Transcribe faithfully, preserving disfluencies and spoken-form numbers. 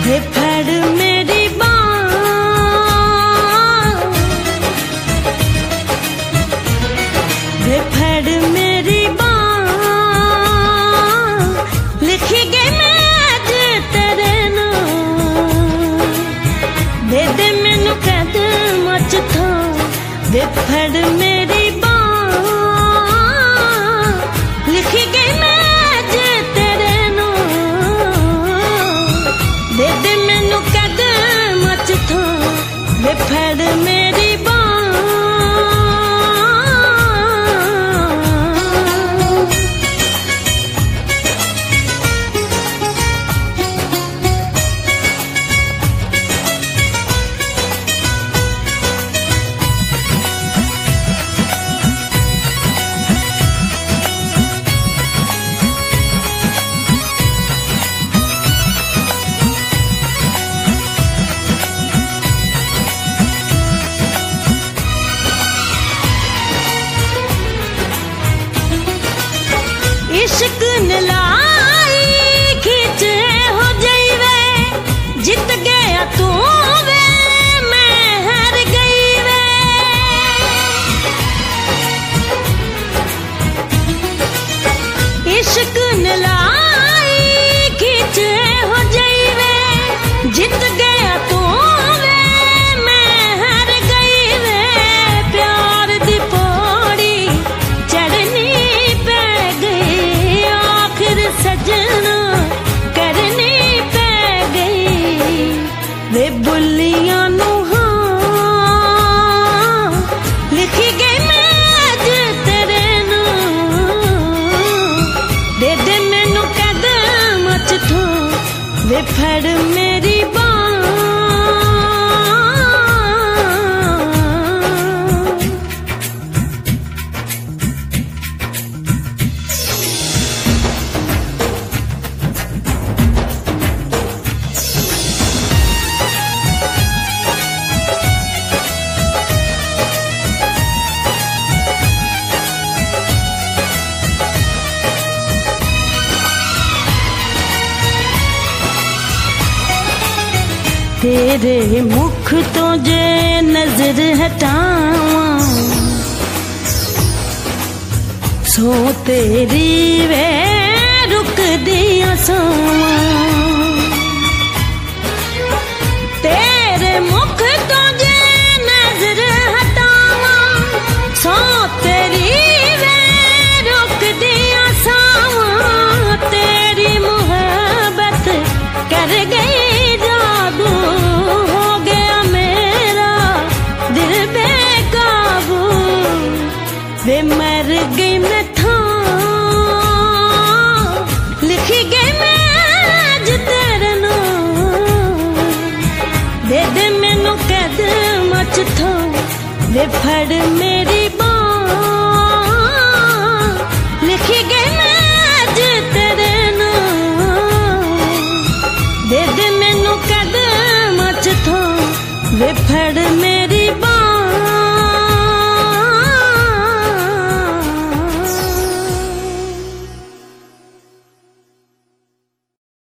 वे फड़ मेरी बाँह, वे फड़ मेरी बाँह, लिखी गई मैं अज तेरे नाम। दे दे मैनू कदम च थां, वे फड़ मेरी बाँह, लिखी गई मैं अज तेरे नाम। दे दे मैनू कदम च थां, वे फड़ मेरी इश्क नलाई खींचे हो जाइवे, जित गया तू वे मैं हार गई वे। इश्क नलाई खींचे हो जाइवे, जित गया तू वे मैं हार गई वे। प्यार दी पौड़ी चढ़नी पै गई, सजना करनी पै गई। वे बुलियां नू हाँ, लिखी गई मैं अज तेरे नाम। दे दे मैनू कदम च थां, वे फड़ मेरी बाँह। तेरे मुख तो जे नजर हटावां, सो तेरी वे रुक दिया सावां। तेरे मुख तो जे नजर हटावां, सो तेरी वे रुक दिया सावां। तेरी मोहब्बत कर गई जादू, हो गया मेरा दिल बेकाबू। वे मर गई मैं थां, लिखी गई मैं अज तेरे नाम। दे दे मैनू कदम च थां, वे फड़ मेरी बाँह, लिखी गई मैं अज तेरे नाम। दे दे मैनू कदम च थां, वे फड़ मेरी